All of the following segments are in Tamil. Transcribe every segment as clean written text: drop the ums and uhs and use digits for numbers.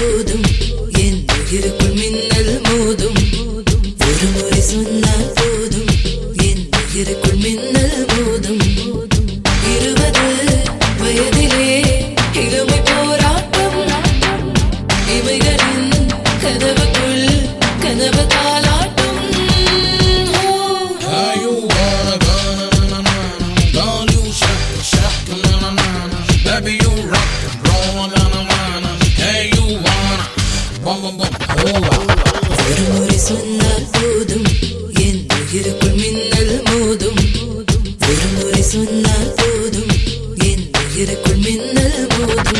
போதும் என் உயிருக்குள் மின்னல் மோதும் ஒரு முறை சொன்னால் போதும் என் உயிருக்குள் மின்னல் மோதும் 20 வயதிலே இளமை போராட்டம் இவைகளின் கதவுக்குள் கனவு தாளாட்டம் Baby, you rock and roll, na-na-na-na. Hey, you wanna bum bum bum, hola. ஒரு முறை சொன்னால் போதும் என் உயிருக்குள் மின்னல் மோதும் ஒரு முறை சொன்னால் போதும் என் உயிருக்குள் மின்னல் மோதும்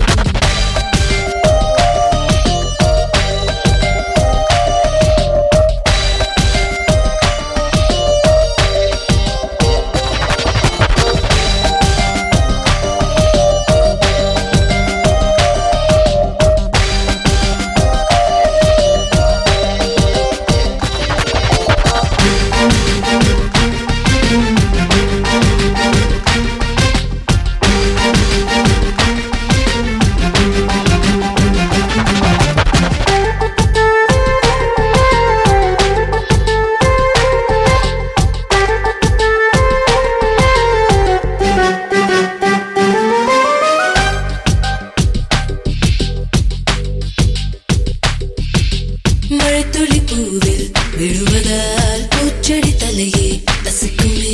மழைத்துளி பூவில் விழுவதால் பூச்செடி தலையே நசுக்குமே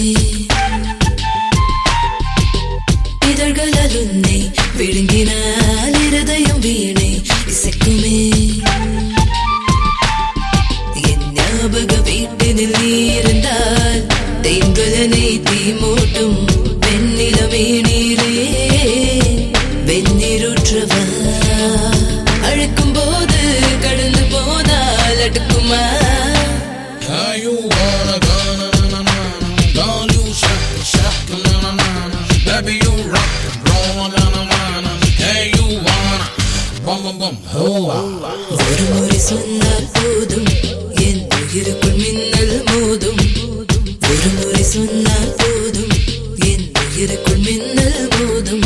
இதழ்களால் உன்னை விழுங்கினால் இருதயம் வீணை இசைக்குமே என் ஞாபக வீட்டினில் நீ இருந்தால் தேன்கலனை தீ மூட்டும் வெண்ணிலமே நீரே வெந்நீருற்றவா அழைக்கும் போது கடந்து போதால் அடுக்குமா Hey, you wanna go, na-na-na-na. Girl, you shake, na-na-na-na. Baby, you rock and roll, na-na-na-na. Hey, you wanna bum bum bum, hola. ஒரு முறை சொன்னால் போதும் என் உயிருக்குள் மின்னல் மோதும் ஒரு முறை சொன்னால் போதும் என் உயிருக்குள் மின்னல் மோதும்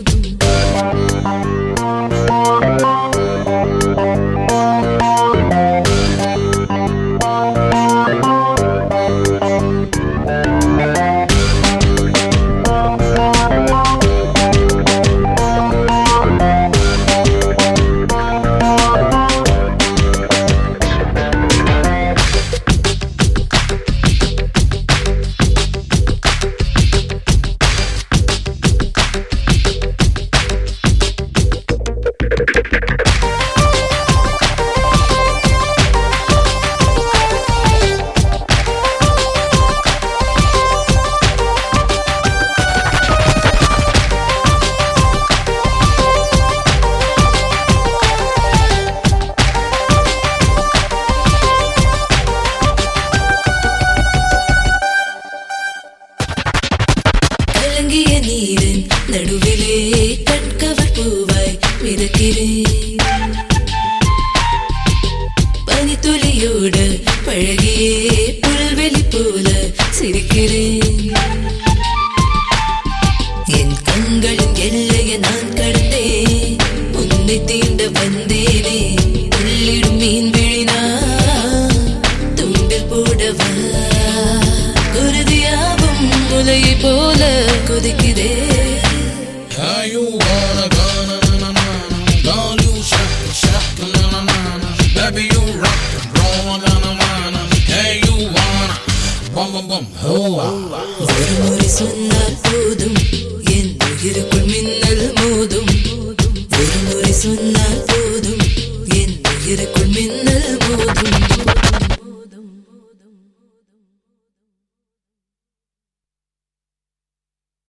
கலங்கிய நீரின் நடுவிலே கட்கவர் பூவாய் மிதக்கிறேன் பனித்துளியோடு பழகியே புல்வெளி போல சிரிக்கிறேன் என் கண்களின் எல்லையை நான் கடந்தேன் உன்னை தீண்ட வந்தேனே துள்ளிடும் மீன் விழினா தூண்டில் போடவா குருதியாவும் முலையை போல கொதிக்குதே Hey, you wanna go, na-na-na-na. Girl, you shake, na-na-na-na. Baby, you rock and roll, na-na-na-na. Hey, you wanna bum bum bum, hola. ஒரு முறை சொன்னால்